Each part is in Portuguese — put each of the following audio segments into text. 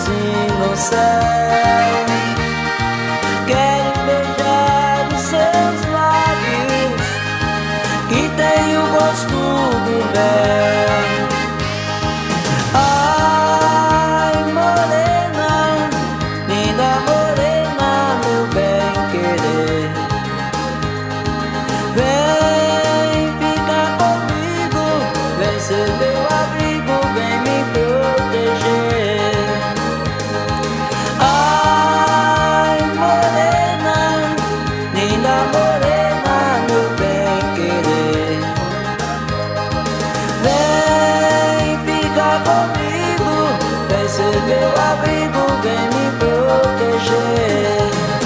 assim no céu. Quero beijar os seus lábios que tem o gosto do mel. Ai, morena, linda morena, meu bem querer, vem ficar comigo, vem ser meu abrigo, vem me proteger. Ai, morena, linda morena, meu bem querer, vem ficar comigo, vem ser meu abrigo, vem me proteger.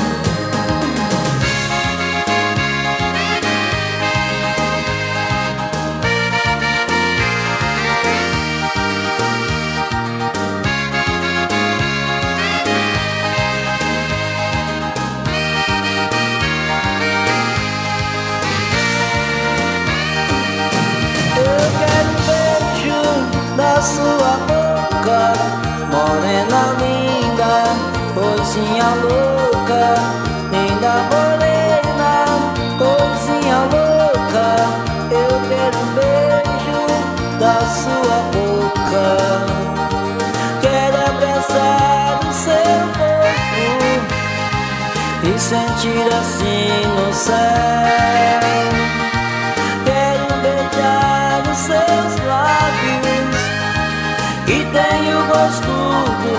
Da sua boca, morena linda, coisinha louca, linda morena, coisinha louca. Eu quero um beijo da sua boca, quero abraçar o seu corpo e sentir assim no céu. Quero beijar os seus lábios que tem o gosto do